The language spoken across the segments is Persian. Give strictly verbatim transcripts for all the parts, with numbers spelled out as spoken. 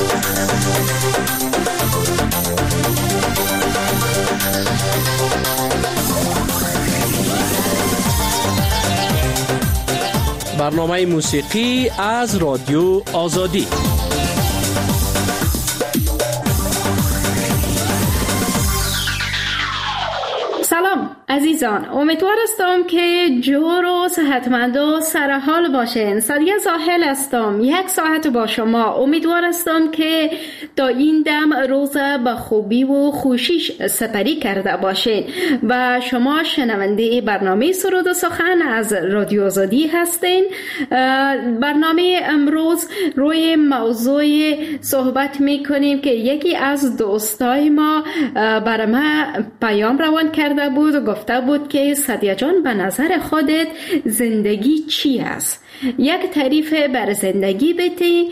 برنامه موسیقی از رادیو آزادی. سلام عزیزان، امیدوار هستم که جور و صحتمند و سرحال باشین. سادیه زاهل هستم، یک ساعت با شما. امیدوار هستم که تا این دم روز به خوبی و خوشی سپری کرده باشین و شما شنونده برنامه سرود و سخن از رادیو آزادی هستین. برنامه امروز روی موضوع صحبت میکنیم که یکی از دوستای ما برای ما پیام روان کرده بود و گفته بود که سادیه جان، به نظر خودت زندگی چی است؟ یک تعریف بر زندگی بده.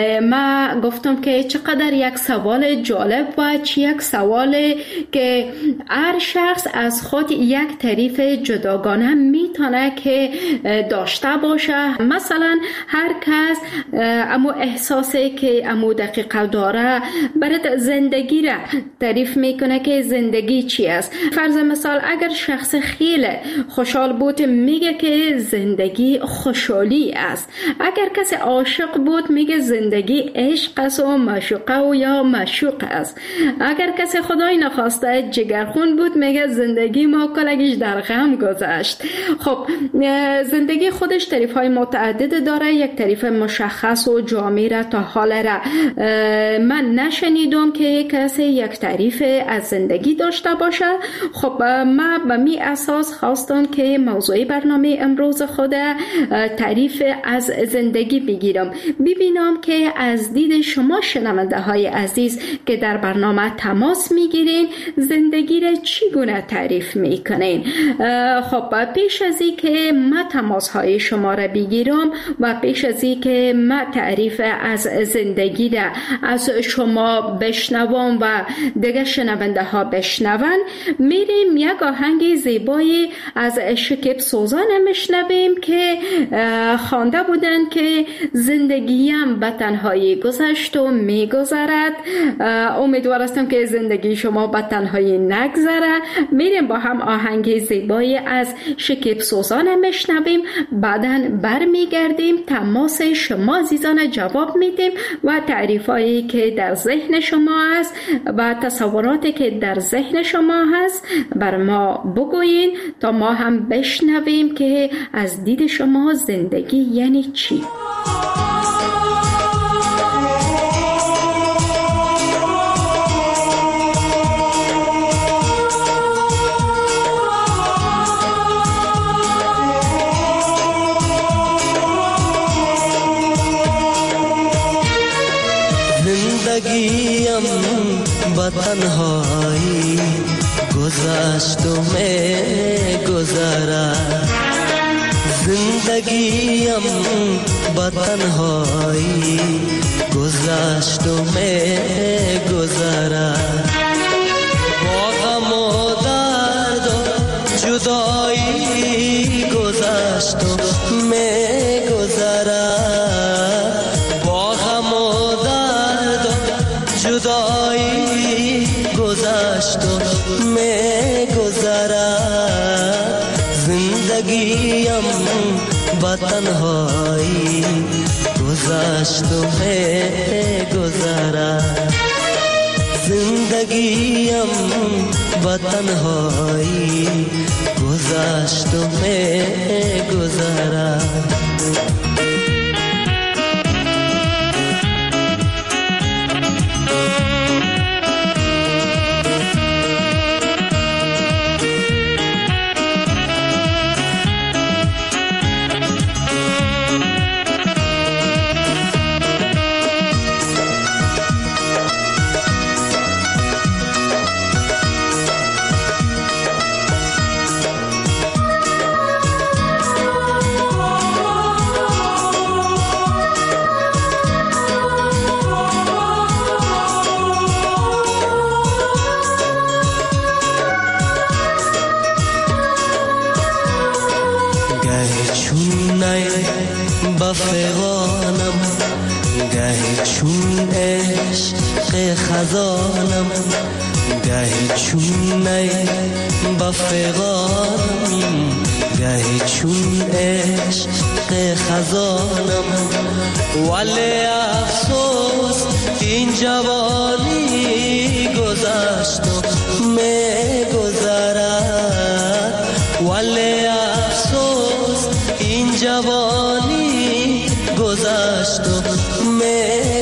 ما گفتم که چقدر یک سوال جالب و یک سوال که هر شخص از خود یک تعریف جداگانه میتونه که داشته باشه. مثلا هر کس امو احساسه که امو دقیقه داره برای زندگی را تعریف میکنه که زندگی چی است. فرض مثال اگر شخص خیلی خوشحال بود میگه که زندگی خوشحالی است. اگر کسی عاشق بود میگه زندگی عشق است و معشوقه و یا معشوق است. اگر کسی خدای نخواسته جگرخون بود میگه زندگی ما کلگیش در غم گذشت. خب زندگی خودش تعریف های متعدد داره. یک تعریف مشخص و جامع را تا حال را من نشنیدم که کسی یک تعریف از زندگی داشته باشه. خب ما به می اساس خواستم که موضوع برنامه امروز خود تعریف از زندگی بگیرم، ببینم که از دید شما شنونده های عزیز که در برنامه تماس میگیرین زندگی را چگونه تعریف میکنین. خب پیش از این که ما تماس های شما را بگیرم و پیش از این که ما تعریف از زندگی را از شما بشنوم و دیگه شنونده ها بشنون، میریم یک آهنگ زیبایی از شکیب سوزان میشنویم که خوانده بودن که زندگیم به تنهایی گذشت و میگذرد. امیدوار هستم که زندگی شما به تنهایی نگذره. میریم با هم آهنگ زیبایی از شکیب سوزان میشنویم، بعداً برمیگردیم تماس شما عزیزان جواب میدیم و تعریفایی که در ذهن شما هست و تصوراتی که در ذهن شما هست بر ما بگوین تا ما هم بشنویم که از دید شما زندگی یعنی چی؟ زندگیم با تنهایی گذشت و می گذرد. زندگیم با تنهایی گذشت و می گذرد. با غم و درد و جدایی گذشت و می گذرد. با غم و درد و جدایی گذشت و می گذرد. زندگیم با تنهایی گذشت و می گذرد. زندگیم با تنهایی گذشت و می گذرد. چون عشق خزانم گهی چون نی بفغانم گهی چون عشق خزانم ولی افسوس این جوانی گذشت و می گذرد ولی افسوس این جوانی گذشت و می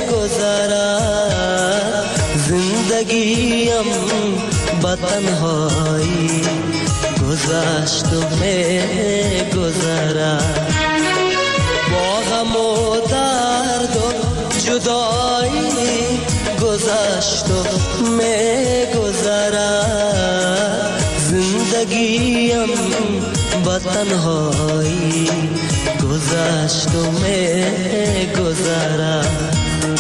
گذرد زندگیم با تنهایی گذشت و می گذرد با غم و درد و جدایی گذشت و می گذرد زندگیم با تنهایی گذشت و می گذرد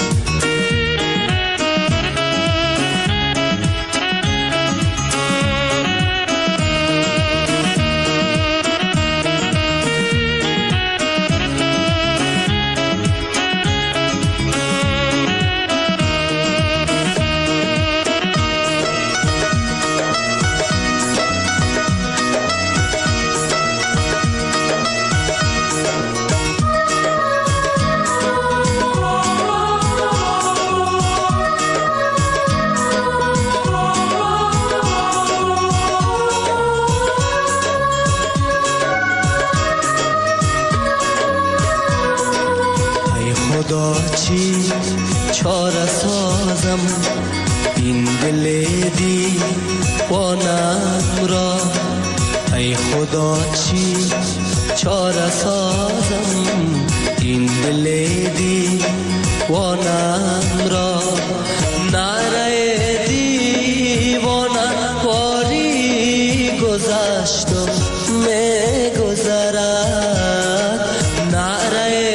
چی چاره سازم این دل دیوانم را ای خدا چی چاره سازم این دل دیوانم را نره دیوانم واری گذشت و می گذرد نره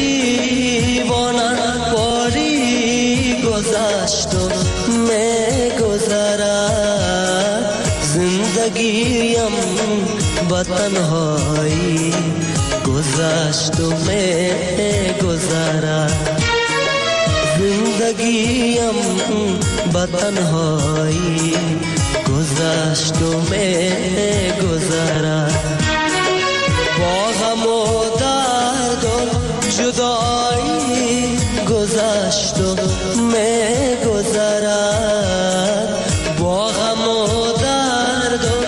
زندگیم با تنهایی گذشت و می گذرد زندگیم با تنهایی گذشت و می گذرد با غم و درد و جدایی گذشت و می گذرد با غم و درد و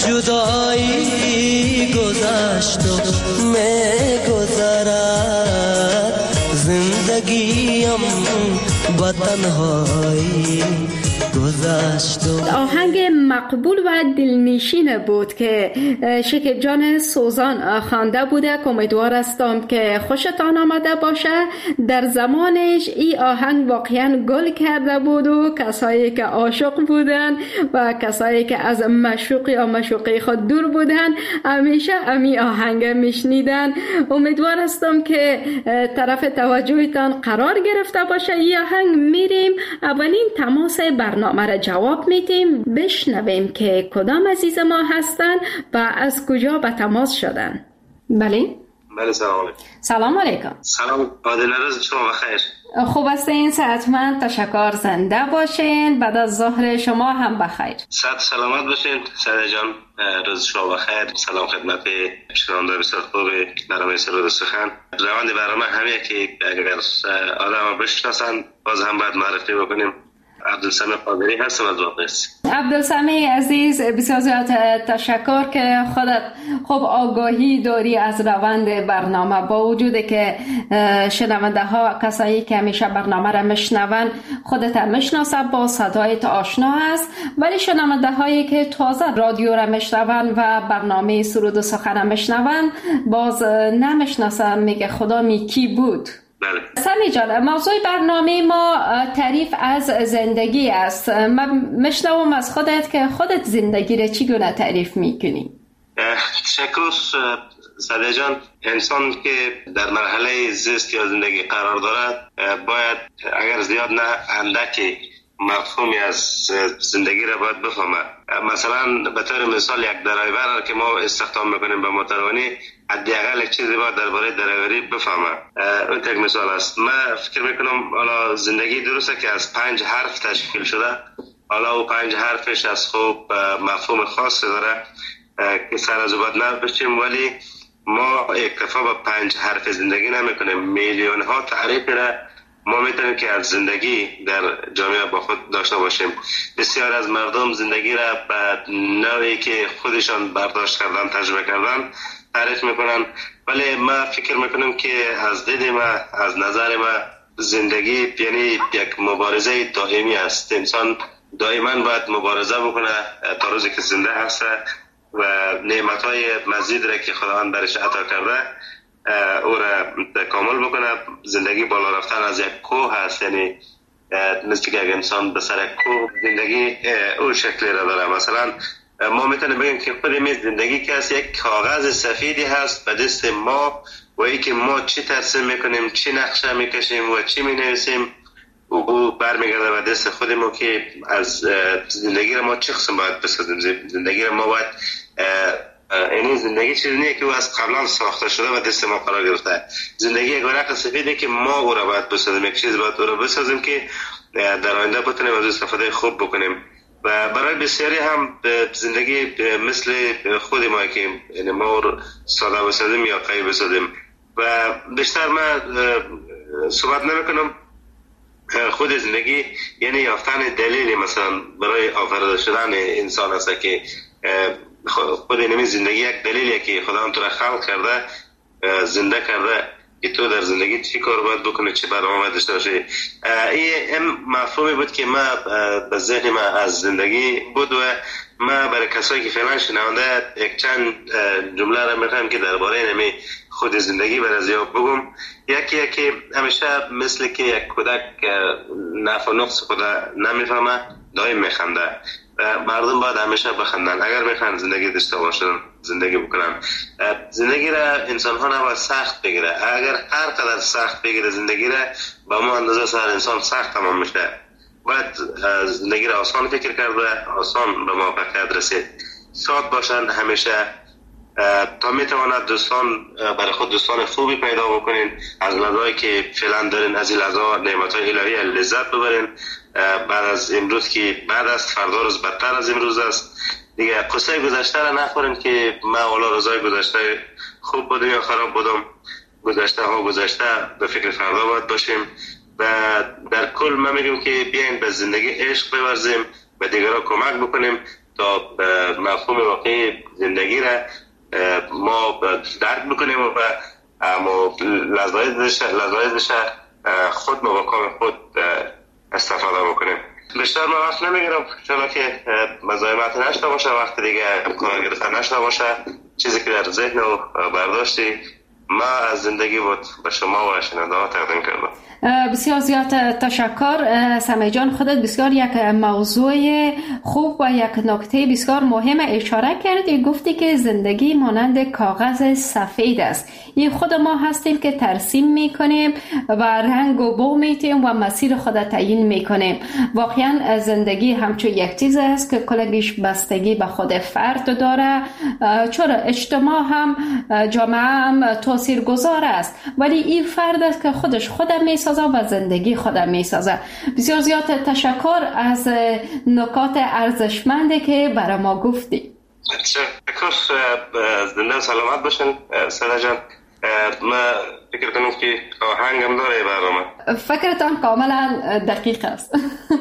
جدایی گذشت و می گذرد زندگیم با تنهایی گذشت و آهنگ مقبول و دلنشین بود که شکیب جان سوزان خوانده بوده. امیدوار هستم که خوشتان آمده باشه. در زمانش این آهنگ واقعا گل کرده بود و کسایی که عاشق بودن و کسایی که از مشوق یا مشوقی خود دور بودن همیشه امی آهنگ میشنیدن. امیدوار هستم که طرف توجهتان قرار گرفته باشه. این آهنگ میریم اولین تماس برنامه را جواب میدیم، بشنویم که کدام عزیز ما هستن و از کجا به تماس شدن. بله بله سلام علیکم. سلام علیکم. سلام عادل، روز شما بخیر. خوب هستین؟ صحتمند؟ تشکر. زنده باشین. بعد از ظهر شما هم بخیر. صحت سلامت باشین. سعید جان روز شما بخیر. سلام خدمت شنوندگان بسیار خوب برنامه سرود سخن. روند برنامه همه که اگر آدم بشناسن باز هم باید معرفی بکنیم. عبدالسمی قادری هستم از واقعیت. عبدالسمی عزیز بسیار زیاد تشکر که خودت خوب آگاهی داری از روند برنامه، با وجود که شنونده ها کسایی که همیشه برنامه را میشنون خودت میشناسه، با صدایت آشنا است، ولی شنونده هایی که تازه رادیو را میشنون و برنامه سرود و سخن میشنون باز نمیشناسن، میگه خدا می کی بود. بله. سمی جان، موضوع برنامه ما تعریف از زندگی است. من مشنوم از خودت که خودت زندگی را چگونه تعریف میکنی؟ تشکر سعید جان. انسان که در مرحله زیست یا زندگی قرار دارد باید اگر زیاد نه اندکی مفهومی از زندگی را باید بفهمه. مثلا به طور مثال یک درایور که ما استخدام میکنیم به موتوررانی، حداقل یک چیزی باید درباره درایوری بفهمه. اون یک مثال است. من فکر میکنم حالا زندگی درسته که از پنج حرف تشکیل شده، حالا و پنج حرفش از خوب مفهوم خاصی داره که سر از او باید نبشیم، ولی ما اکتفا به پنج حرف زندگی نمیکنیم. میلیون ها تعریف را ما میتونیم که از زندگی در جامعه با خود داشته باشیم. بسیار از مردم زندگی را به نوعی که خودشان برداشت کردن، تجربه کردن تعریف میکنن، ولی ما فکر میکنم که از دید ما، از نظر ما، زندگی یعنی یک مبارزه دائمی است. انسان دائما باید مبارزه بکنه تا روزی که زنده هست و نعمتهای مزید را که خداوند برش عطا کرده او را کامل بکنه. زندگی بالا رفتن از یک کوه هست، یعنی مثل که اگه انسان به سر کوه زندگی اون شکلی را داره. مثلا ما میتونیم بگیم که خود می زندگی که از یک کاغذ سفیدی هست به دست ما و ای که ما چی ترسیم میکنیم، چی نقشه میکشیم و چی مینویسیم او برمیگرده به دست خود ما که از زندگی را ما چه قسم باید بسازیم. زندگی را ما باید این زندگی چیزی نیه که او از قبلا ساخته شده و دست ما قرار گرفته. زندگی یک ورق سفیده که ما او را باید بسازیم، یک چیز باید او را بسازیم که در آینده بتونیم از استفاده خوب بکنیم. و برای بسیاری هم زندگی مثل خود ما که یعنی ما ساده بسازیم یا قوی بسازیم. و بیشتر من صحبت نمیکنم خود زندگی یعنی یافتن دلیلی مثلا برای آفریده شدن انسان است که خود اینمی زندگی یک دلیلیه که خداوند تو را خلق کرده، زنده کرده که تو در زندگی چی کار باید بکنی، چه برنامه داشته باشی. این مفهومی بود که ما به ذهن ما از زندگی بود و ما برای کسایی که فعلا شنونده یک چند جمله را میخوایم که درباره اینمی خود زندگی برای زیاد بگم. یکی یکی همیشه مثل که یک کودک نفع و نقص خود نمیفهمه دائم میخنده. مردم باید همیشه بخندن اگر میخوان زندگی داشته باشن، زندگی بکنن. زندگی را انسان ها نباید سخت بگیره. اگر هر قدر سخت بگیره زندگی را با ما اندازه سر انسان سخت تمام میشه. باید زندگی را آسان فکر کرده، آسان به موفقیت رسید. شاد باشن همیشه تا میتواند دوستان برای خود دوستان خوبی پیدا بکنین، از لحظه‌ای که فعلا دارین از این لحظه نعمت‌های الهی لذت ببرین. بعد از امروز که بعد از فردا روز بدتر از امروز است دیگه. قصه گذشته را نخورین که من اولا روزای گذشته خوب بودم یا خراب بودم. گذشته ها گذشته، به فکر فردا باید باشیم. و در کل من میگم که بیاین به زندگی عشق بورزیم، به دیگران کمک بکنیم تا مفهوم واقعی زندگی را ما درک بکنیم و اما لذایزش خود مواقع خود استفاده بکنیم. بیشتر من وقت نمیگیرم چرا که مزاحمت نشته باشه، وقت دیگه امکان گرفتن نشته باشه. چیزی که در ذهن و برداشتی ما از زندگی بود به شما و شنونده ها تقدیم کردم. بسیار زیاد تشکر سمیع جان. خودت بسیار یک موضوع خوب و یک نکته بسیار مهم اشاره کردی. گفتی که زندگی مانند کاغذ سفید است. این خود ما هستیم که ترسیم میکنیم و رنگ و بو میتیم و مسیر خود تعیین میکنیم. واقعا زندگی همچون یک چیز است که کلش بستگی به خود فرد داره. چرا اجتماع هم جامعه هم تاثیرگذار است، ولی این فرد است که خودش خودم میسازه و زندگی خودم میسازه. بسیار زیاد تشکر از نکات ارزشمندی که برای ما گفتی. تشکر. زنده و سلامت باشین ساده جان. من فکر کنم که آهنگم داره برنامه. فکرتان کاملا دقیق است.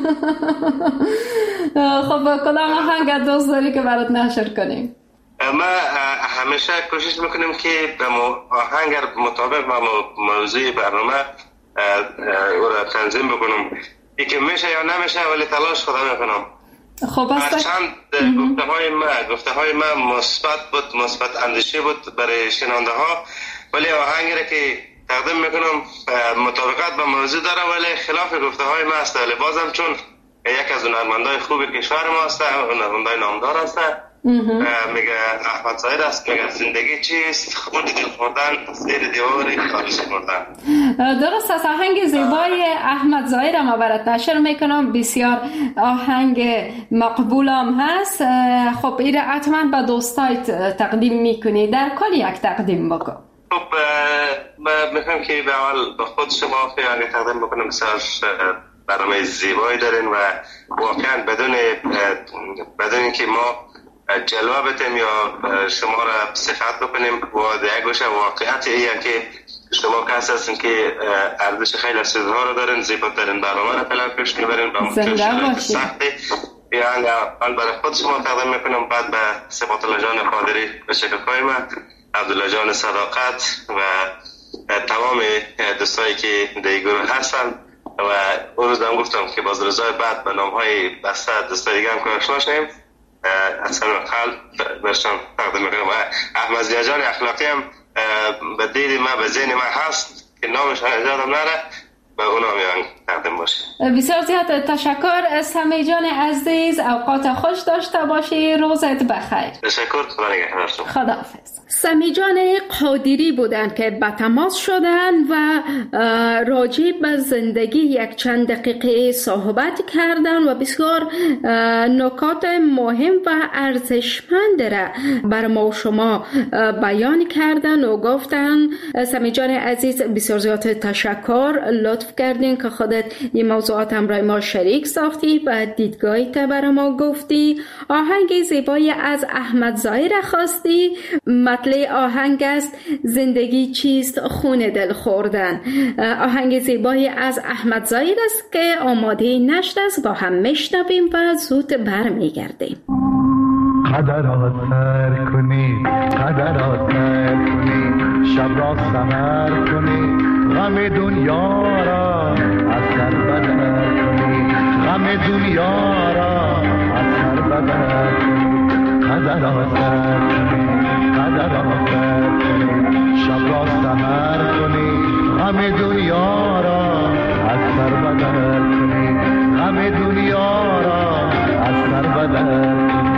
خب کدام آهنگ دوست داری که برات نشر کنیم؟ ما همیشه کوشش میکنیم که به آهنگ مطابق با موضوع برنامه او را تنظیم بکنم. ای که میشه یا نمیشه ولی تلاش خدا میکنم. خب است. چند گفته های ما گفته های ما مثبت بود، مثبت اندیشه بود برای شنونده ها، ولی آهنگی را که تقدیم میکنم مطابقت با موضوع داره ولی خلاف گفته های ما است. ولی بازم چون یک از هنرمندای خوب کشور ما است، هنرمندای نامدار است، میگه احمد ظاهر است، میگه زندگی چیست؟ خون دل خوردن، زیر دیوار خارش خوردن. درست است. آهنگ زیبای احمد ظاهر ما برات نشر میکنم، بسیار آهنگ مقبولم هست. خب این حتما به دوستایت تقدیم میکنی، در کل یک تقدیم بکن. خب میخوام که به اول به خود شما فیانگ تقدیم بکنم. بسیار برنامه زیبایی دارین و واقعا بدون بدون اینکه ما جلوه بتیم یا شما را صفت بکنیم و در یک گوشه واقعیت ایه که شما کس هستین که ارزش خیلی سیدها رو دارین، زیباترین برنامه را فعلا پیش میبرین و مشکلات سختی یعنی اول برای خود شما تقدیم میکنم، بعد به سبات الله جان قادری به شکرهای من، عبدالله جان صداقت و تمام دوستایی که در گروه هستن و اون روز هم گفتم که باز روزهای بعد به نام های بسته دوستای دیگه هم که آشنا شدیم. اصلا قلب برشان تقدیم میکنم. احمد ضیا جان اخلاقی هم به دید من به ذهن من هست که نامش یادم نره، به اونا میان تقدیم باشه. بسیار زیاد تشکر سمی جان عزیز، اوقات خوش داشته باشی، روزت بخیر. تشکر، خدا نگهدارتون. خداحافظ. سمی جان قادری بودند که به تماس شدند و راجع به زندگی یک چند دقیقه صحبت کردند و بسیار نکات مهم و ارزشمند را بر ما و شما بیان کردند و گفتند. سمی جان عزیز بسیار زیاد تشکر، لطف کردین که خودت این موضوعات هم را ما شریک ساختی و دیدگاهی که برای ما گفتی. آهنگ زیبایی از احمد ظاهر خواستی. مطلع آهنگ است زندگی چیست؟ خون دل خوردن. آهنگ زیبایی از احمد ظاهر است که آماده نشد است، با هم میشنویم و زود برمیگردیم. قدرات سر کنی، قدرات سر کنی، شب را سحر کنی، غم دنیا را از سر بدر کنی، غم دنیا را از سر بدر کنی. قدرات سر کنی، قدرات سر کنی، شب را سحر کنی، غم دنیا را از سر بدر کنی، غم دنیا را از سر بدر کنی.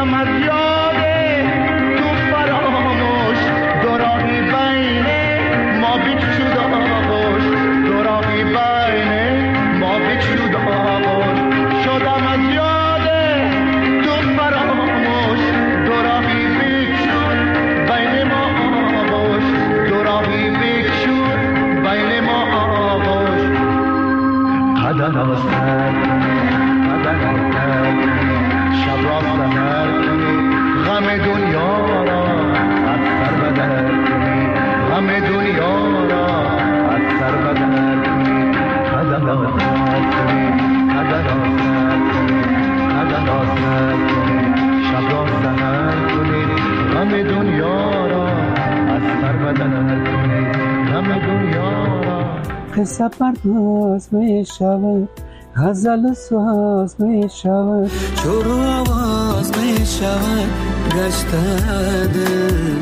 شدم از یاد تو فراموش، دوراهی بین ما بکشود آغوش، دوراهی بین ما بکشود آغوش. شدم از یاد تو فراموش، دوراهی بکشود بین ما آغوش، دوراهی بکشود بین ما آغوش. قدر آستر قدر آستر شب را سهر کنی، غم دنیا را از سر بدر کنی، غم دنیا را از سر بدر کنی. قدر آستر کنی قدر آستر کنی قدر آستر کنی، شب را سهر کنی، غم دنیا را از سر بدر کنی، غم دنیا را. قصه پرداز می شود، غزل ساز می شود، شور و آواز می شود، گشته دل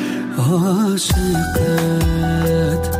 عاشقت.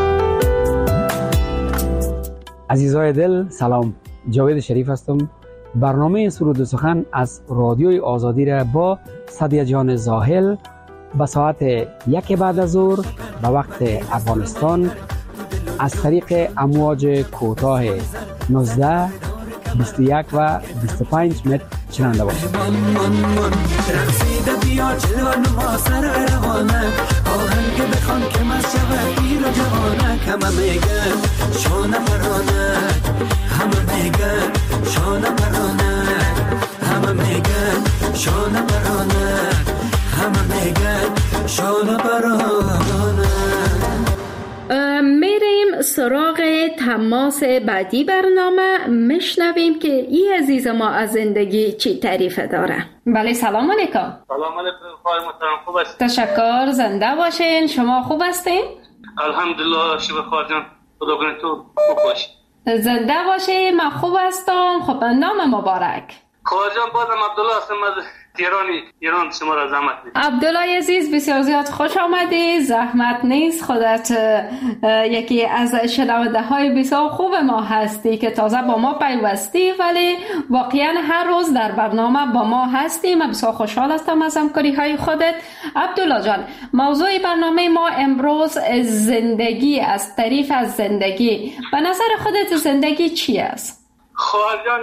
عزیزای دل سلام، جاوید شریف هستم. برنامه سرود و سخن از رادیوی آزادی را با صدیه جان زاهل به ساعت یک بعد از ظهر به وقت افغانستان از طریق امواج کوتاه نوزده، بیست و یک و بیست و پنج متر شنونده باشید. رقصیده بیا جلوه نما سر روانه، آهنگ بخوان که مصجبه پیر و جوانه. همه میگن شانه پرانه، همه میگن شانه پرانه، همه میگن شانه پرانه، همه میگن شانه پرانه. میریم سراغ تماس بعدی برنامه، میشنویم که این عزیز ما از زندگی چی تعریفه داره. بله سلام علیکم. سلام علیکم خواهی محترم، خوب است؟ تشکر، زنده باشین. شما خوب هستین؟ الحمدلله شکر خواهر جان، خدا کنه تو خوب باشی. زنده باشی. من خوب هستم. خب نام مبارک؟ خواهر جان بازم عبدالله هستم از تهرانی ایران. شما را زحمت نیست. عبدالله عزیز بسیار زیاد خوش آمدی. زحمت نیست، خودت یکی از شنونده های بسیار خوب ما هستی که تازه با ما پیوستی، ولی واقعا هر روز در برنامه با ما هستی. من بسیار خوشحال هستم از همکاری های خودت. عبدالله جان، موضوع برنامه ما امروز زندگی است، تعریف از زندگی. به نظر خودت زندگی چی است؟ خواهر جان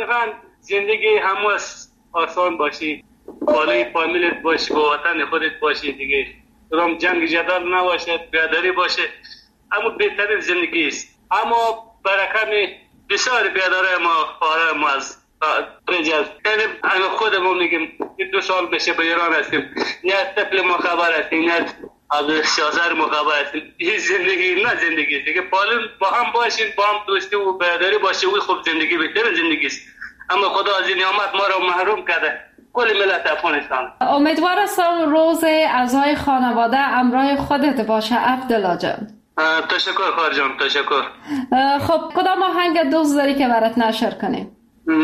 زندگی همو آسان باشی، بالای فامیلت باشی، با وطن خودت باشی دیگه، رام جنگ جدال نباشه، بیاداری باشه، اما بهترین زندگی است. اما برکت بسیار بیاداره ما خواهر ما از رجال، یعنی انا خودمون میگیم دو سال بشه به ایران هستیم، نه طفل ما خبر هستیم، نه از شازر ما خبر هستیم. این زندگی نه زندگی است دیگه. بالون با هم باشین، با هم دوستی و بیاداری باشه، وی خوب زندگی بهترین زندگی است. اما خدا از این نعمت ما را محروم کرده، کل ملت افغانستان. امیدوار هستم روز اعضای خانواده همراه خودت باشه عبدالله جان. تشکر خواهر جان، تشکر. خب کدام آهنگ دوست داری که برات نشر کنیم؟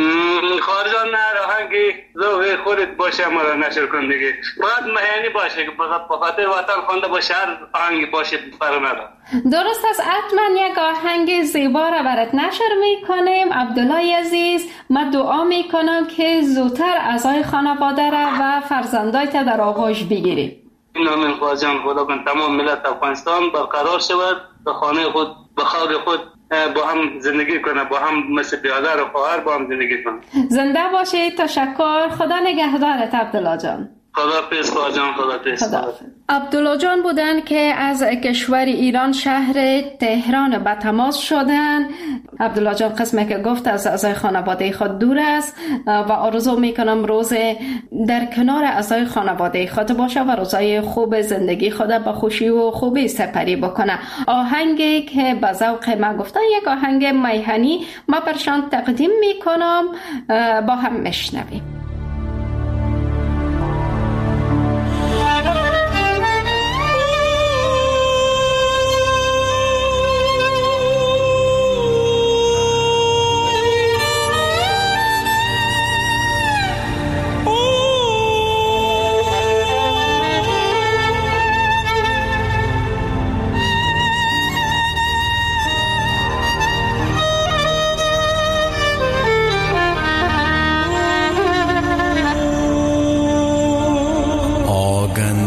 خواهر جان نه آهنگی ذوق خودت باشه ما را نشر کن دیگه. باید مهینی باشه که به خاطر وطن خوانده باشه، هر آهنگی باشه فرق نداره. درست است. حتما یک آهنگ زیبا را برات نشر میکنیم عبدالله عزیز. من دعا میکنم که زودتر اعضای خانواده را و فرزندایت در آغوش بگیری. آمین خواهر جان. خدا کن تمام ملت افغانستان برقرار شود، به خانه خود به خاک خود با هم زندگی کنه، با هم مثل برادر و خواهر با هم زندگی کنه. زنده باشید. تشکر. خدا نگهدارت عبدالله جان. خدا پیس خواهر جان. خدا پیس. عبدالله جان بودن که از کشور ایران شهر تهران به تماس شدن. عبدالله جان قسمه که گفت از اعضای خانواده خود دور است و آرزو میکنم روز در کنار اعضای خانواده خود باشه و روزای خوب زندگی خود به خوشی و خوبی سپری بکنه. آهنگی که به ذوق من گفتن یک آهنگ میهنی ما برشان تقدیم میکنم، با هم میشنویم.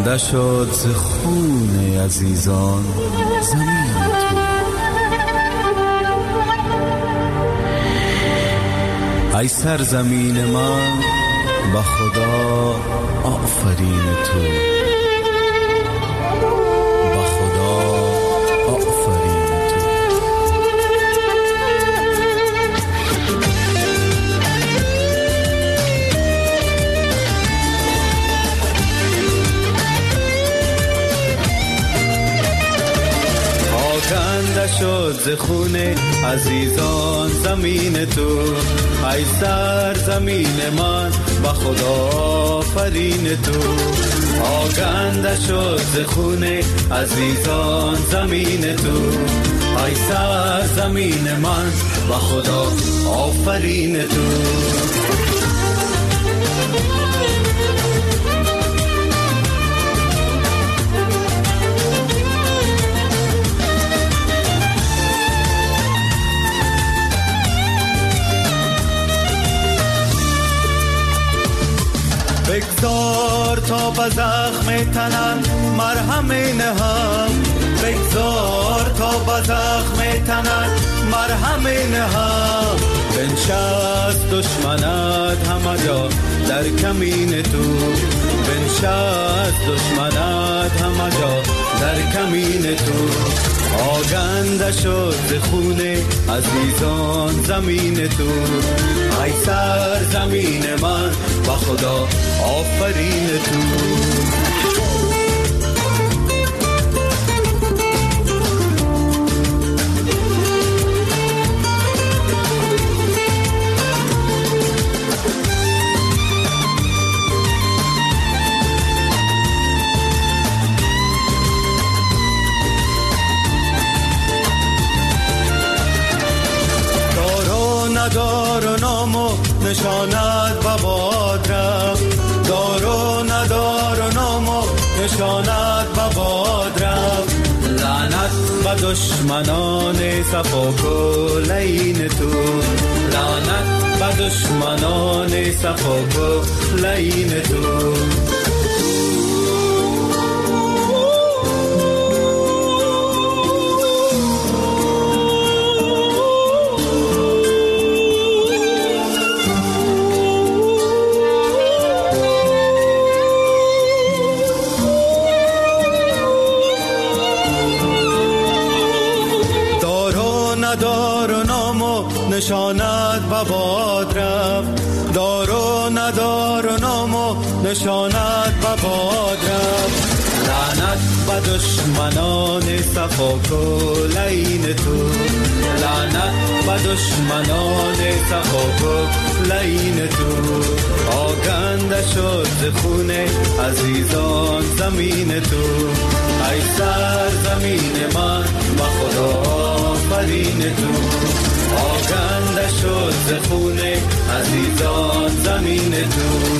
آگنده شد ز خون عزیزان زمین تو. ای سرزمین من به خدا آفرین تو، به خدا آفرین تو. آگنده شد ز خون عزیزان زمین تو، ای سرزمین من به خدا آفرین تو. آگنده شد ز خون عزیزان زمین تو، ای سرزمین من به خدا آفرین تو. بگذار تا به زخم تنم مرهم نهم، بگذار تا به زخم تنم مرهم نهم. بنشست دشمنت همه جا در کمین تو، بنشست دشمنت همه جا در کمین تو. آگنده شد ز خون عزیزان زمین تو، ای سرزمین من به خدا آفرین تو. ندار و نام و نشانت به باد رفت، دار و ندار و نام و نشانت به باد رفت. لعنت به دشمنان صفا کلین تو، لعنت به دشمنان صفا کلین تو. نشانت به باد رفت، دار و ندار و نام و نشانت به باد رفت. لعنت به دشمنان صفا کلین تو، لعنت به دشمنان صفا کلین تو. آگنده شد ز خون عزیزان زمین تو، ای سرزمین من به خدا آفرین تو. آگنده شد ز خون عزیزان زمین تو.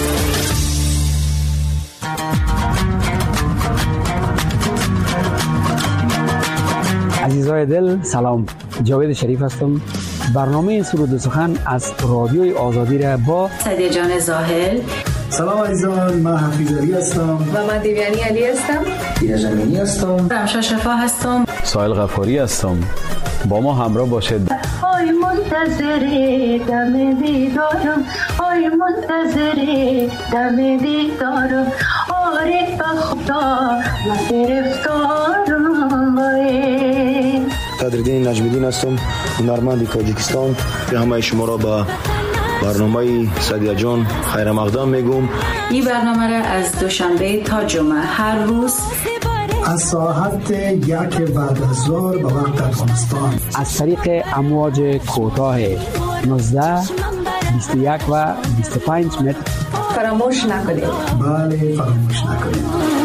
عزیزای دل سلام، جاوید شریف هستم. برنامه سرود و سخن از رادیوی آزادی را با سعدیه جان زاهل. سلام عزیزان، من حفیظ علی هستم و من دیویانی علی هستم. دینا جمینی هستم. رمشا شفا هستم. سایل غفاری هستم. با ما همراه باشید. آی منتظر دم دیدارم، آی منتظر دم دیدارم، آره به خدا من گرفتارم. قدردین نجمیدین هستم، هنرمند تاجیکستان. به همه شما را به برنامه سعدیه جان خیر مقدم میگم. این برنامه را از دوشنبه تا جمعه هر روز از ساعت یک بعد از ظهر به وقت افغانستان از طریق امواج کوتاه نوزده، بیست و یک و بیست و پنج متر فراموش نکنید. بله فراموش نکنید.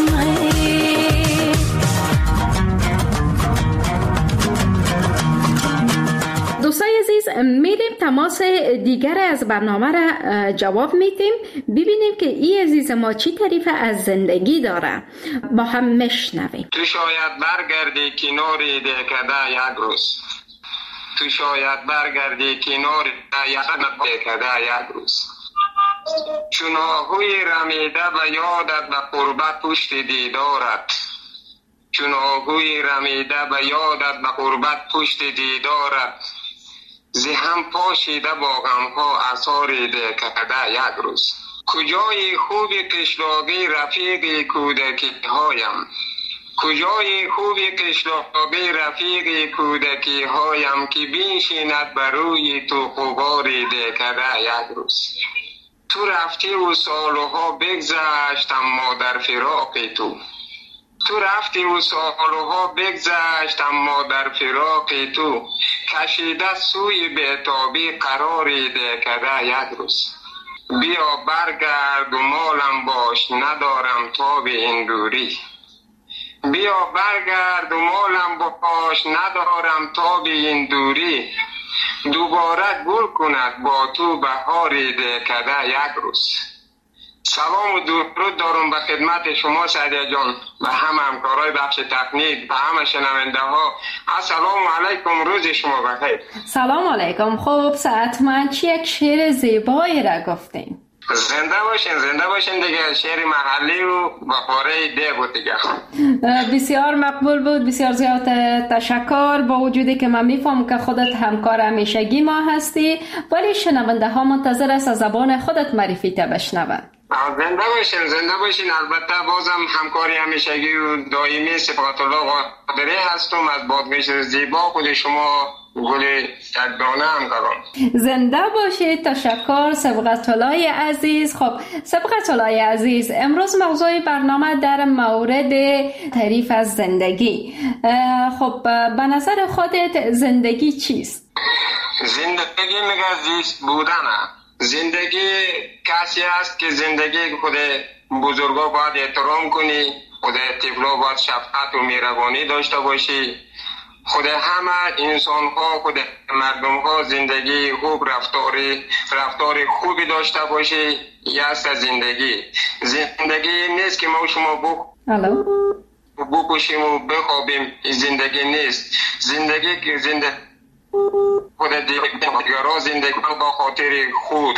دوستای عزیز، میریم تماس دیگر از برنامه را جواب میدیم، ببینیم که این عزیز ما چی تعریف از زندگی داره. با هم میشنویم. تو شاید برگردی کناری دهکده یک روز، تو شاید برگردی کناری دهکده یک روز، چون آهوی رمیده به یادت به قربت پشت دیدارت، چون آهوی رمیده به یادت به قربت پشت دیدارت، زی هم پاشیده با غمها اثاری دکده یک روز. کجای خوبی قشلاقی رفیقی کودکی هایم، کجای خوبی قشلاقی رفیقی کودکی هایم، که بینشیند بر روی تو غباری دکده یک روز. تو رفتی و سالها بگذشت اما در فراق تو، تو رفتی و سالها بگذشت اما در فراق تو، کشیده سوی بیتابی قراری دکده یک روز. بیا برگرد و مالم باش ندارم تاب این دوری، بیا برگرد و مالم باش ندارم تاب این دوری، دوباره گل کند با تو بهاری دکده یک روز. سلام و درود دارم به خدمت شما سعدیه جان و همه همکارای بخش تکنیک و همه شنونده ها. السلام علیکم، روز شما بخیر. سلام علیکم. خوب ساعتمن چی یک شعر زیبایی را گفتین. زنده باشین زنده باشین دیگه، شعر محلی و بخاره ده بود دیگه. بسیار مقبول بود، بسیار زیاد تشکر. با وجودی که من میفهم که خودت همکار همیشگی ما هستی، ولی شنونده ها منتظر است از زبان خودت معرفی تا بشنون. زنده باشین زنده باشین. البته بازم همکاری همیشگی و دائمی صفات الله قادری هستم. از بادگشت زیبا خود شما گل یک دانه همکارم. زنده باشید. تشکر سبقت الله عزیز. خب سبقت الله عزیز، امروز موضوع برنامه در مورد تعریف از زندگی. خب به نظر خودت زندگی چیست؟ زندگی میگه زیست بودنه. زندگی کسی است که زندگی خود بزرگا باید احترام کنی، خود طفلا باید شفقت و مهربانی داشته باشی، خود همه انسان ها خود مردم ها زندگی خوب رفتاری رفتاری خوبی داشته باشی. یه است زندگی. زندگی نیست که ما شما بو بکشیم و بخوابیم. زندگی نیست. زندگی که زندگی خود دیگران زندگی با خاطر خود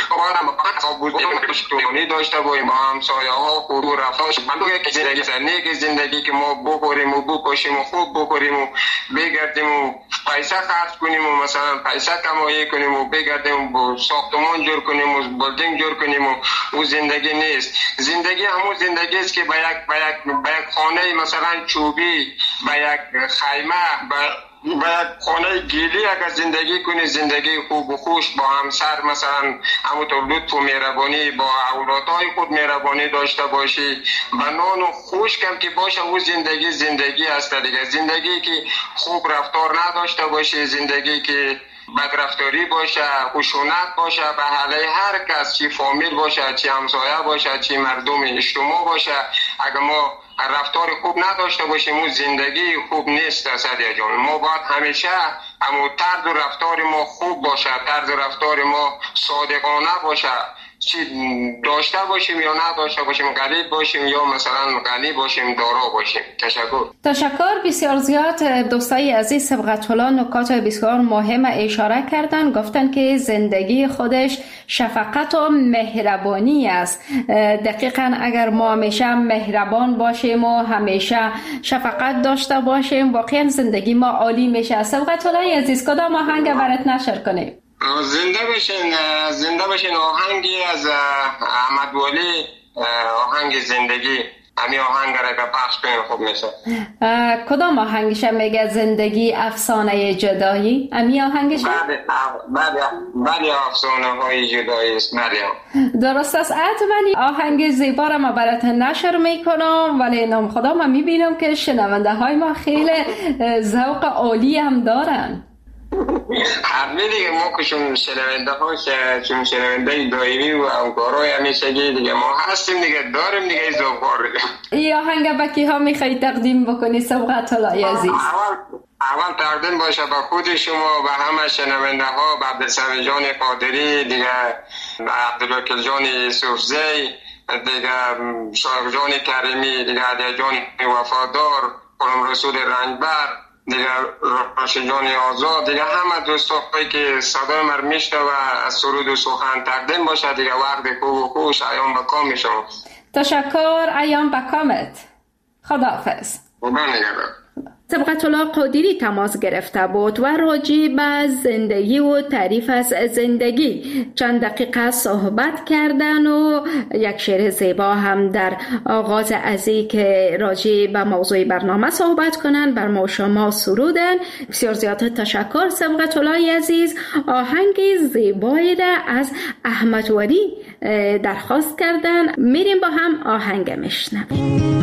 بودنی داشته باشیم، با همسایه ها خود و رفتارش زندگی نیک زندگی که ما بخوریم و بکشیم و خوب بخوریم و بگردیم و پیسه خرج کنیم و مثلا پیسه کمایی کنیم و بگردیم و ساختمان جور کنیم و بلدینگ جور کنیم و او زندگی نیست. زندگی همون زندگی است که به یک به یک به یک خانه مثلا چوبی، به یک خیمه، به باید خانه گیلی اگر زندگی کنی، زندگی خوب و خوش با همسر مثلا همونطور لطف و مهربانی با اولادهای خود مهربانی داشته باشی، با نان و خشکم که باشه، او زندگی زندگی است دیگه. زندگی که خوب رفتار نداشته باشی، زندگی که بدرفتاری باشه، خشونت باشه به حاله هر کس، چی فامیل باشه، چی همسایه باشه، چی مردم اجتماع باشه، اگر ما رفتار خوب نداشته باشیم اون زندگی خوب نیست سعدیه جان. ما باید همیشه همون طرز و رفتار ما خوب باشه، طرز رفتار ما صادقانه باشه، چی داشته باشیم یا نداشته باشیم، غریب باشیم یا مثلا غنی باشیم، دارا باشیم. تشکر. تشکر بسیار زیاد. دوستای عزیز سبقت الله نکات بسیار مهم اشاره کردن. گفتن که زندگی خودش شفقت و مهربانی است. دقیقاً اگر ما همیشه مهربان باشیم و همیشه شفقت داشته باشیم، واقعا زندگی ما عالی میشه. سبقت الله عزیز، کدام آهنگ برات نشر کنیم؟ زنده باشین زنده باشین. آهنگی از احمد ولی، آهنگ زندگی. همین آهنگ را که پخش کنیم خوب میشه. کدام آهنگش میگه زندگی افسانه جدایی؟ همین آهنگش؟ بله بله بله افسانه های جدایی است. بله درست است. حتما آهنگ زیبا را ما برات نشر میکنم، ولی نام خدا ما میبینم که شنونده های ما خیلی ذوق عالی هم دارن. همه دیگه ما که چون شنونده ها چون شنونده دائمی و همکارای همیشگی دیگه ما هستیم دیگه، داریم دیگه این ذوق‌ها دیگه. این آهنگ به کی ها میخوایی تقدیم بکنی سبقت الله عزیز؟ اول اول تقدیم باشه به خود شما و همه شنونده ها، به عبدالسلام جان قادری دیگه، عبدالوکیل جان یوسفزی دیگه، شایق جان کریمی دیگه، علی جان وفادار، قلم رسول رنگبر دیگه راشد جان آزاد، دیگه همه دوستایی که صدای من میشنوه و از سرود و سخن تقدیم باشه دیگه. وقت خوب و خوش ایام بکام شما. تشکر، ایام بکامت. خداحافظ. خدا نگهدار. سبقت الله قادری تماس گرفته بود و راجع به زندگی و تعریف از زندگی چند دقیقه صحبت کردن و یک شعر زیبا هم در آغاز ازی که راجع به موضوع برنامه صحبت کنن بر ما شما سرودن. بسیار زیاد تشکر سبقت الله عزیز. آهنگ زیبایی را از احمد ولی درخواست کردن. میریم با هم آهنگ میشنویم.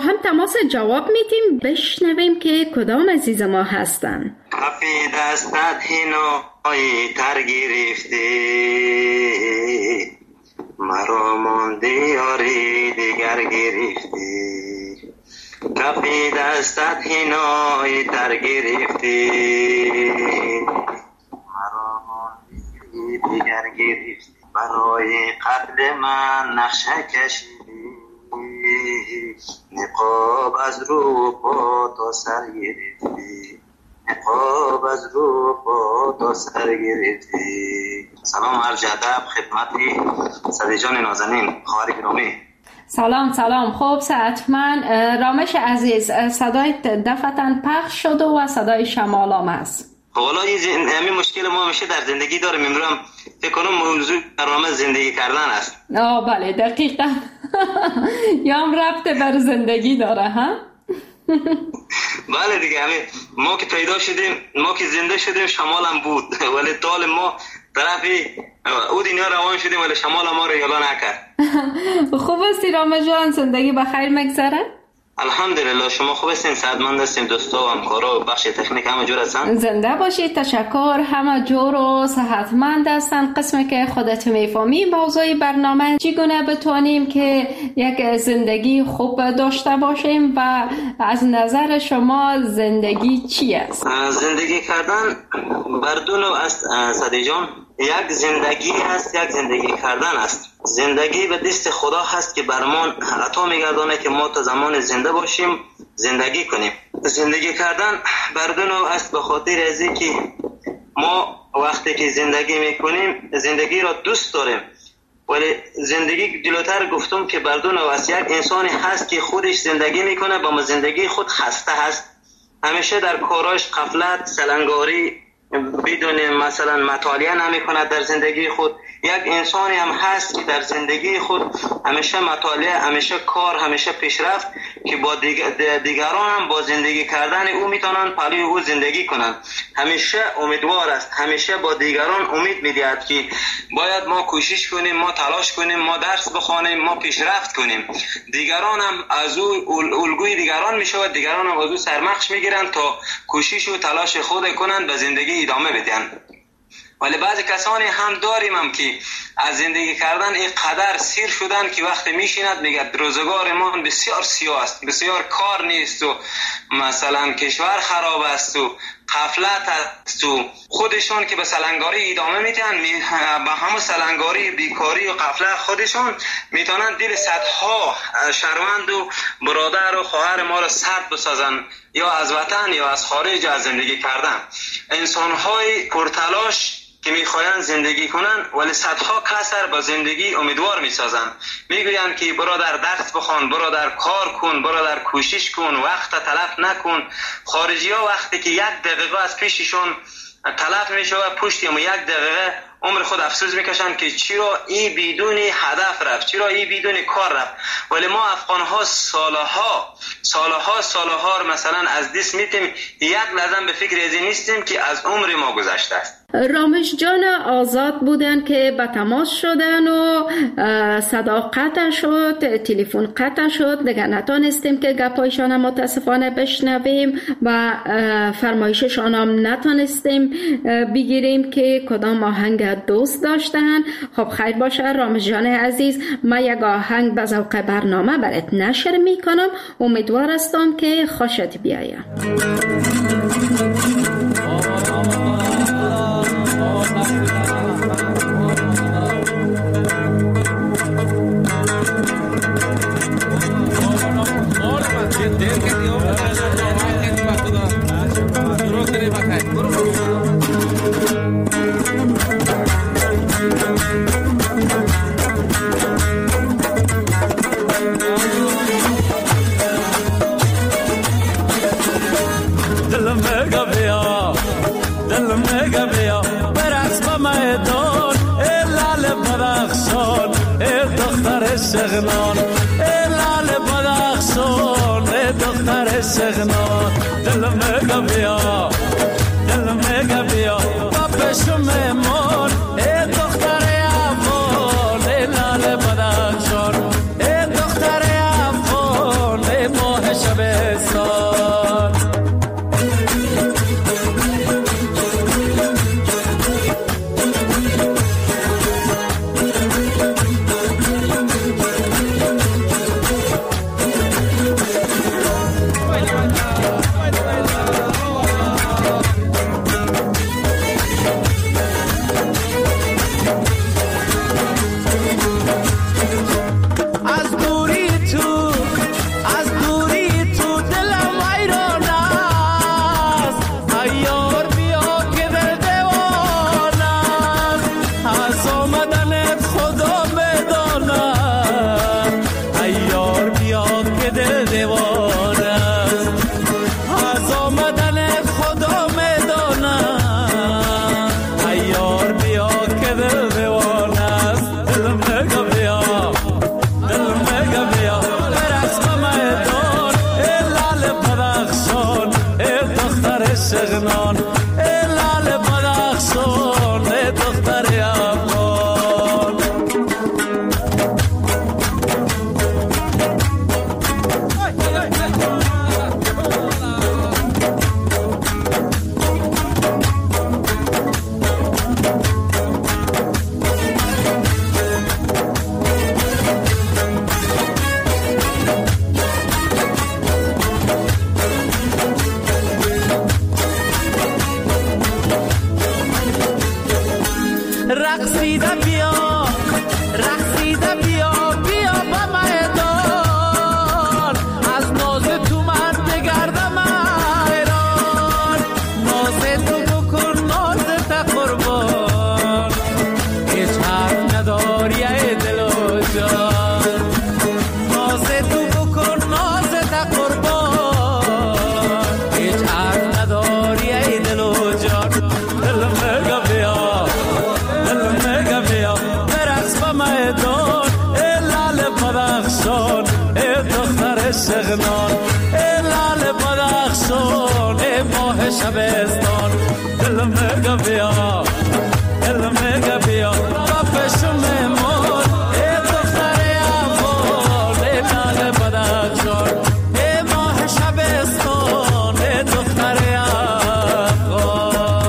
هم تماس جواب میتیم. بشنویم که کدام عزیز ما هستن. کپی دستت هینای تر گرفتی، مرا مانده یاری دیگر گرفتی. کپی دستت هینای تر گرفتی، مرا مانده دیگر گرفتی. برای قتل من نقشه کشیدی، نقاب از رو پا تا سر گرفتی، نقاب از رو پا تا سر گرفتی. سلام عرض ادب خدمت صدی جان نازنین خواهر گرامی. سلام سلام. خوب صحتمند. رامش عزیز، صدای دفتن پخش شده و صدای شمال هم است. والا همین مشکل ما میشه در زندگی داریم. امروز هم فکر کنم موضوع برنامه زندگی کردن است. آه بله دقیقا. یا هم ربط بر زندگی داره ها. بله دیگه، همین ما که پیدا شدیم، ما که زنده شدیم شمال هم بود، ولی طال ما طرفی او دنیا روان شدیم ولی شمال ما رو یالا نکرد. خوب هستی رامش جان؟ زندگی بخیر مگذره؟ الحمدلله. شما خوب هستین؟ صحتمند هستین؟ دوستا و همکارا و بخش تکنیک همه جور هستن؟ زنده باشید. تشکر. همه جور و صحتمند هستن. قسمی که خودت میفهمی موضوع برنامه چگونه بتونیم که یک زندگی خوب داشته باشیم و از نظر شما زندگی چی است؟ زندگی کردن بردون است صدی جان. یک زندگی است، یک زندگی کردن است. زندگی به دست خدا هست که برمان عطا میگردانه که ما تا زمان زنده باشیم زندگی کنیم. زندگی کردن بردون است به خاطر ازی که ما وقتی که زندگی میکنیم زندگی را دوست داریم، ولی زندگی جلوتر گفتم که بردون است یک انسانی هست که خودش زندگی میکنه با زندگی خود خسته هست، همیشه در کاراش غفلت سلنگاری بدون مثلا مطالعه نمی کند در زندگی خود. یک انسانی هم هست که در زندگی خود همیشه مطالعه، همیشه کار، همیشه پیشرفت که با دیگران هم با زندگی کردن او میتونن پلوی او زندگی کنند. همیشه امیدوار است، همیشه با دیگران امید میدهد که باید ما کوشش کنیم، ما تلاش کنیم، ما درس بخوانیم، ما پیشرفت کنیم. دیگران هم از او الگوی دیگران میشود، دیگران هم از او سرمخش میگیرند تا کوشش و تلاش خود کنند به زندگی ادامه بدن. ولی بعضی کسانی هم داریم هم که از زندگی کردن این قدر سیر شدن که وقتی میشیند میگه روزگار ما بسیار سیاه است، بسیار کار نیست و مثلا کشور خراب است و غفلت است و خودشون که به سلنگاری ادامه میدن، به همون سلنگاری، بیکاری و غفلت خودشون میتونن دل صدها شهروند و برادر و خواهر ما را سرد بسازن، یا از وطن یا از خارج از زندگی کردن. انسان‌های پرتلاش که میخواین زندگی کنن ولی صدها کسر با زندگی امیدوار میسازن، میگوین که برادر درس بخوان، برادر کار کن، برادر کوشش کن، وقت تلف نکن. خارجی ها وقتی که یک دقیقه از پیششون تلف میشه و پشت یا یک دقیقه عمر خود افسوس میکشن که چرا این بدون هدف رفت، چرا این بدون کار رفت. ولی ما افغان ها سالها سالها سالها مثلا از دست میتیم، یک لحظه به فکر ازی نیستیم که از عمر ما گذشته است. رامش جان آزاد بودن که به تماس شدن و صدا قطع شد، تلفن قطع شد، دیگه نتونستیم که گپایشان هم متاسفانه بشنویم و فرمایششان هم نتونستیم بگیریم که کدام آهنگ دوست داشتن. خب خیر باشه رامش جان عزیز، من یک آهنگ به ذوق برنامه برات نشر میکنم، امیدوار هستم که خوشت بیاید. سغنان لال بدخشان دختر سغنان دل مگا بیا دل مگا بیا بابشو مهمان دختر افغان لال بدخشان دختر افغان ماه بیا که دل دیوانه است، از آمدن خدا میدانم ایار بیا که دل دیوانه است. دل میگه بیا، دل میگه بیا برقص به میدان، ای لال بدخشان ای دختر شغنان، ای لال بدخشان ای دختر افغان. رقصیده بیا، رقصیده بیا، بیا به میدان، از ناز تو من بگردم ایران، ناز تو بکن ناز تا قربان، هیچ حرف نداری ای دل و جان، ناز تو بکن ناز تا قربان، هیچ حرف نداری ای دل و جان. دل میگه بیا، دل میگه بیا برقص به میدان، ای لال بدخشان ای دختر شغنان، ای لال بدخشان ای ماه شبستان. دل میگه بیا، دل میگه بیا با پشم میمون، ای دختر افغان ای لال بدخشان ای ماه شبستان ای دختر افغان.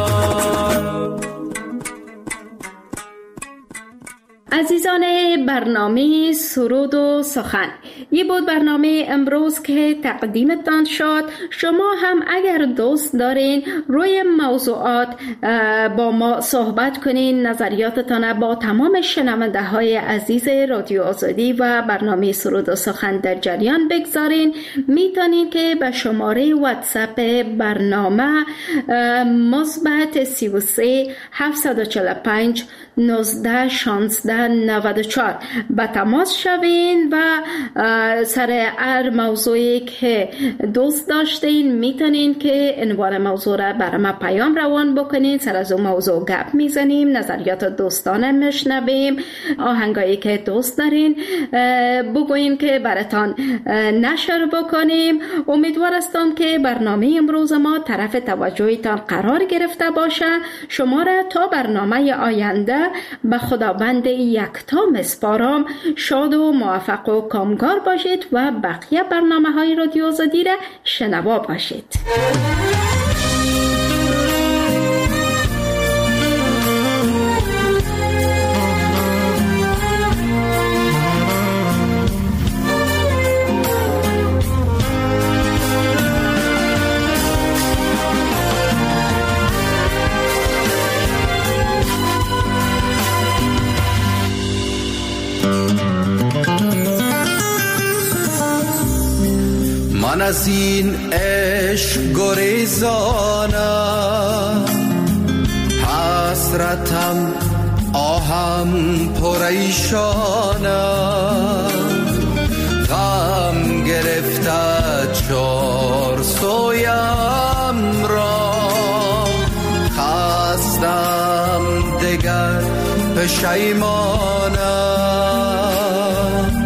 عزیزان برنامه سرود و سخن، یه بود برنامه امروز که تقدیمتان شد. شما هم اگر دوست دارین روی موضوعات با ما صحبت کنین، نظریاتتان با تمام شنونده های عزیز رادیو آزادی و برنامه سرود و سخن در جریان بگذارین، میتونین که به شماره واتساپ برنامه مثبت سی و سه هفتصد و چهل و پنج نوزده شانزده نود و چهار به تماس شوین و سر هر موضوعی که دوست داشتین میتونین که عنوان موضوع را برای ما پیام روان بکنین، سر از اون موضوع گپ میزنیم، نظریات دوستانه میشنویم، آهنگایی که دوست دارین بگوین که براتان نشر بکنیم. امیدوار هستم که برنامه امروز ما طرف توجهتان قرار گرفته باشه. شما را تا برنامه آینده به خداوند یکتا مسپارم. شاد و موفق و کامگار باشید و بقیه برنامه های رادیو آزادی را شنوا باشید. من از این عشق گریزانم، حسرتم آهم پریشانم، غم گرفته چار سویم را، خستم دگر پشیمانم.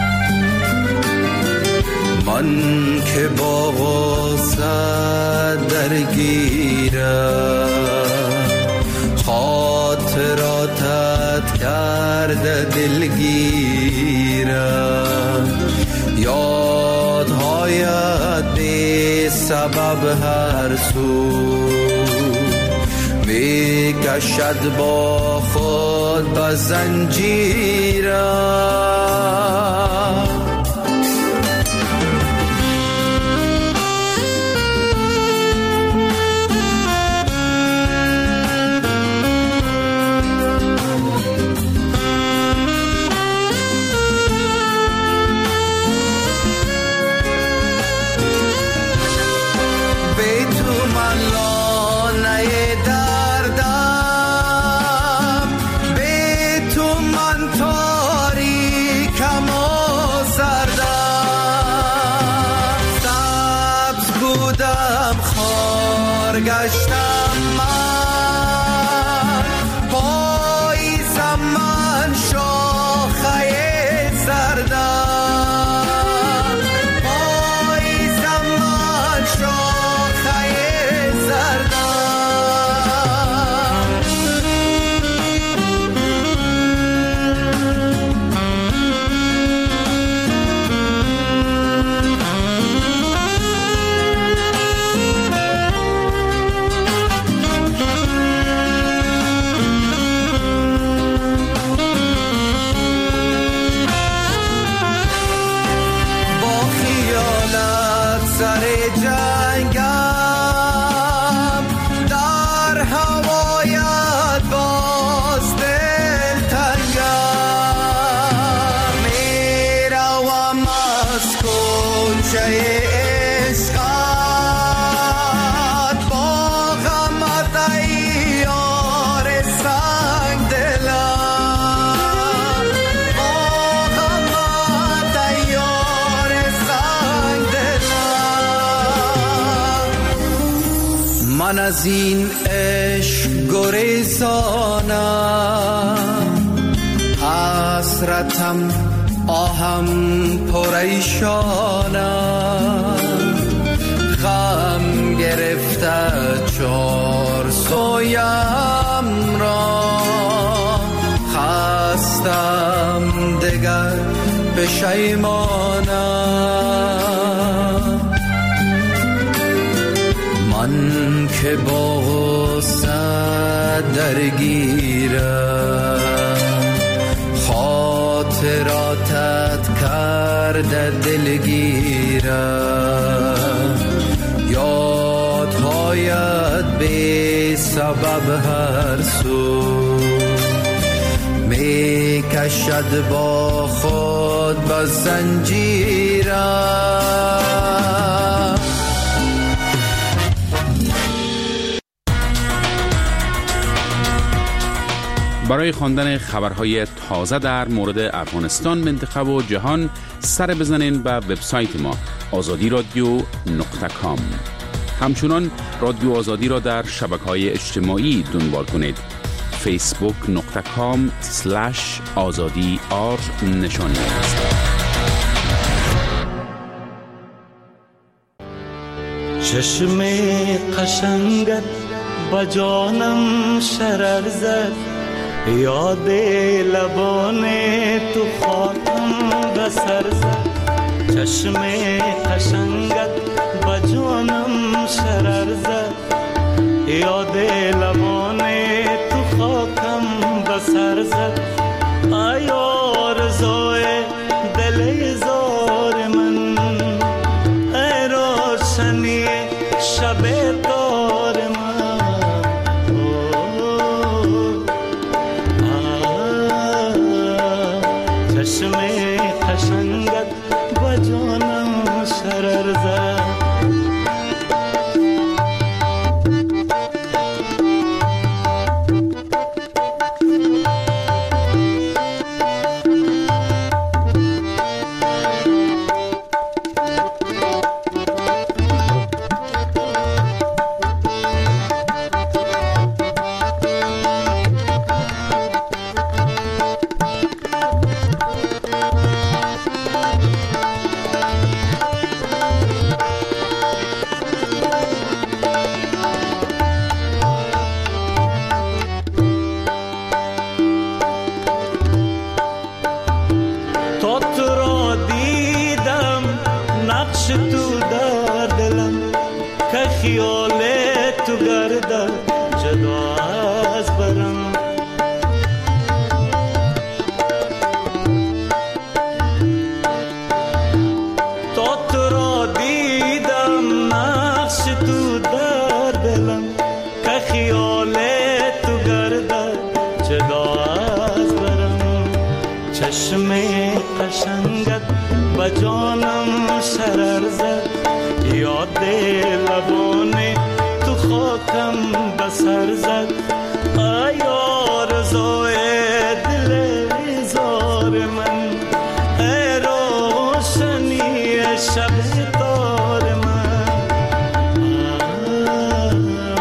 من که با غصه درگیرم، خاطراتت کرده دلگیرم، یادهایت بی سبب هر سو می کشد با خود به زنجیرم. یار گشتم من، پاییزم من شاخه زردم، پاییزم من شاخه زردم. من از این عشق گریزانم، حسرتم آهم پریشانم، غم گرفته چار سویم را، خستم دگر پشیمانم. من که با غصه درگیرم، خاطراتت کرده دلگیرم، یادهایت بی سبب هر سو می کشد با خود به زنجیرم. برای خواندن خبرهای تازه در مورد افغانستان، منطقه و جهان سر بزنین به وبسایت ما آزادی رادیو نقطه کام. همچنان رادیو آزادی را در شبکه‌های اجتماعی دنبال کنید. فیسبوک نقطه کام سلش آزادی آر نشانی است. چشم قشنگت با جانم شرر زد، یاد لبان تو خاطم بسر زد. چشم قشنگت با جانم شرر زد، یاد لبان تو خاکم بسر زد. ای آرزوی دل زار من، ای روشنی شب تار من. چشم قشنگت با جانم شرر زد. چشم قشنگت با جانم شرر زد، یاد لبان تو خاکم بسر زد. ای آرزوی دل زار من، ای روشنی شب تار من.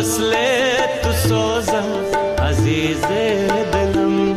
وصل تو سازم عزیز دلم.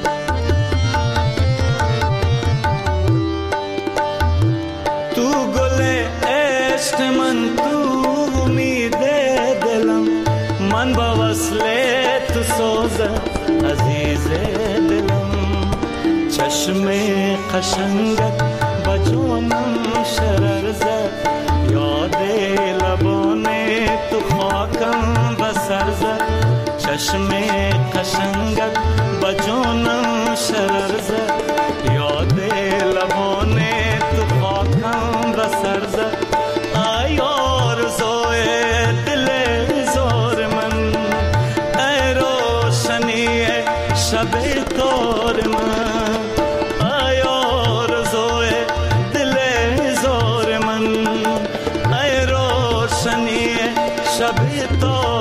تو گل عشق من، تو امید دلم، من با وصل تو سازم عزیز دلم. چشم قشنگت با جانم شرر زد، یاد لبان تو خاکم بسر زد. چشم قشنگت با جانم شرر زد، یاد لبان تو خاکم بسر زد. ای آرزوی دل زار من، ای روشنی شب تار من، ای آرزوی دل زار من، ای روشنی شب تار